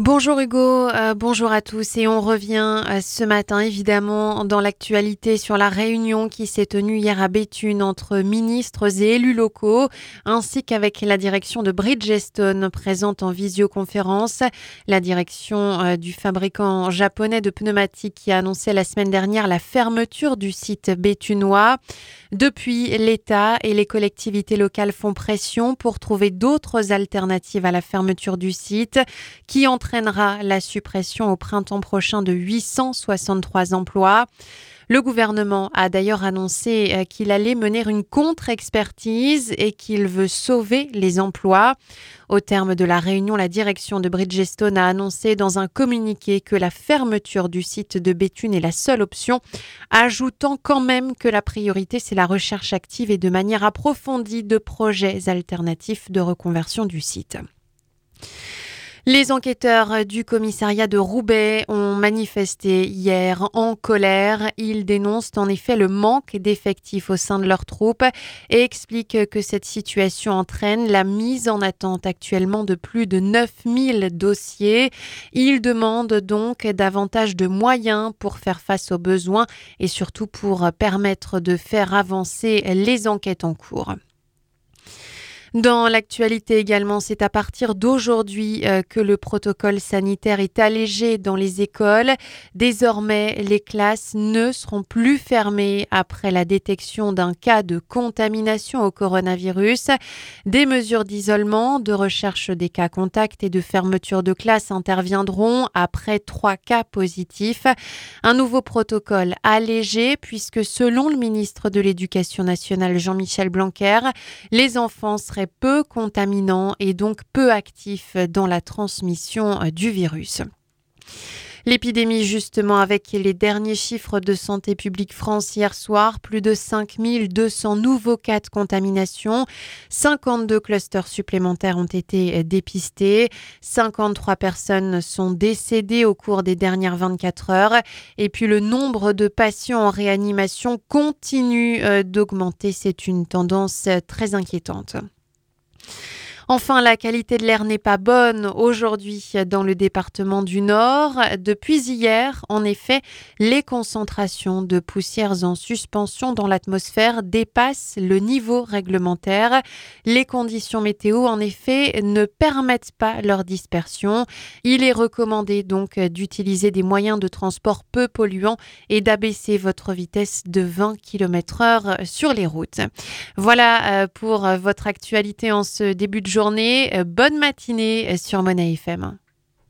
Bonjour Hugo, bonjour à tous et on revient ce matin évidemment dans l'actualité sur la réunion qui s'est tenue hier à Béthune entre ministres et élus locaux ainsi qu'avec la direction de Bridgestone présente en visioconférence. La direction du fabricant japonais de pneumatiques qui a annoncé la semaine dernière la fermeture du site béthunois. Depuis, l'État et les collectivités locales font pression pour trouver d'autres alternatives à la fermeture du site qui entraînera la suppression au printemps prochain de 863 emplois. Le gouvernement a d'ailleurs annoncé qu'il allait mener une contre-expertise et qu'il veut sauver les emplois. Au terme de la réunion, la direction de Bridgestone a annoncé dans un communiqué que la fermeture du site de Béthune est la seule option, ajoutant quand même que la priorité, c'est la recherche active et de manière approfondie de projets alternatifs de reconversion du site. Les enquêteurs du commissariat de Roubaix ont manifesté hier en colère. Ils dénoncent en effet le manque d'effectifs au sein de leurs troupes et expliquent que cette situation entraîne la mise en attente actuellement de plus de 9000 dossiers. Ils demandent donc davantage de moyens pour faire face aux besoins et surtout pour permettre de faire avancer les enquêtes en cours. Dans l'actualité également, c'est à partir d'aujourd'hui que le protocole sanitaire est allégé dans les écoles. Désormais, les classes ne seront plus fermées après la détection d'un cas de contamination au coronavirus. Des mesures d'isolement, de recherche des cas contacts et de fermeture de classe interviendront après 3 cas positifs. Un nouveau protocole allégé puisque selon le ministre de l'Éducation nationale Jean-Michel Blanquer, les enfants seraient peu contaminants et donc peu actifs dans la transmission du virus. L'épidémie, justement, avec les derniers chiffres de Santé publique France hier soir, plus de 5200 nouveaux cas de contamination, 52 clusters supplémentaires ont été dépistés, 53 personnes sont décédées au cours des dernières 24 heures et puis le nombre de patients en réanimation continue d'augmenter. C'est une tendance très inquiétante. Enfin, la qualité de l'air n'est pas bonne aujourd'hui dans le département du Nord. Depuis hier, en effet, les concentrations de poussières en suspension dans l'atmosphère dépassent le niveau réglementaire. Les conditions météo, en effet, ne permettent pas leur dispersion. Il est recommandé donc d'utiliser des moyens de transport peu polluants et d'abaisser votre vitesse de 20 km/h sur les routes. Voilà pour votre actualité en ce début de journée. Bonne matinée sur Monnaie FM.